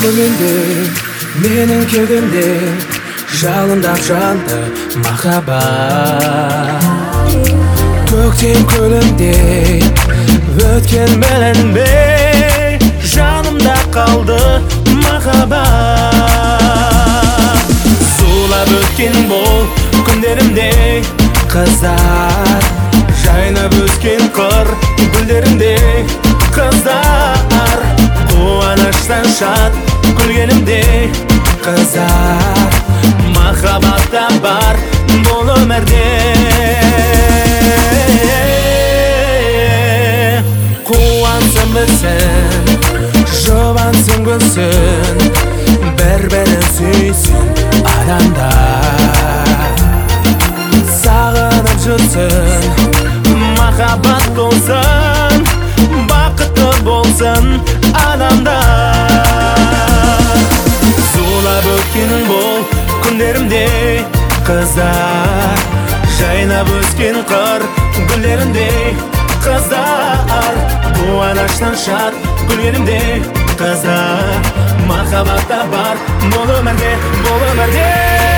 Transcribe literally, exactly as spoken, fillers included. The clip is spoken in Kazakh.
көңілде, менің кеудемде жалындап жанды махаббат. Көктем көліндей өткен білінбей жанымда қалды махаббат. Зулап өткен бұл күндерімде қыздар, жайнап өскен қыр гүлдерімде қыздар, қуаныштан шат күлгенімде қыздар, махаббатта бар бұл өмірде. Қуансың білсін, жұбансың гүлсін, бір-бірін сүйсін адамдар. Сағынып жүрсін, махаббат болсын, бақытты болсын адамдар. Зулап өткен бұл күндерімде қыздар, жайнап өскен қыр гүлдерімде қыздар, қуаныштан шат күлгенімде қыздар, махаббатта бар бұл өмірде, бұл өмірде.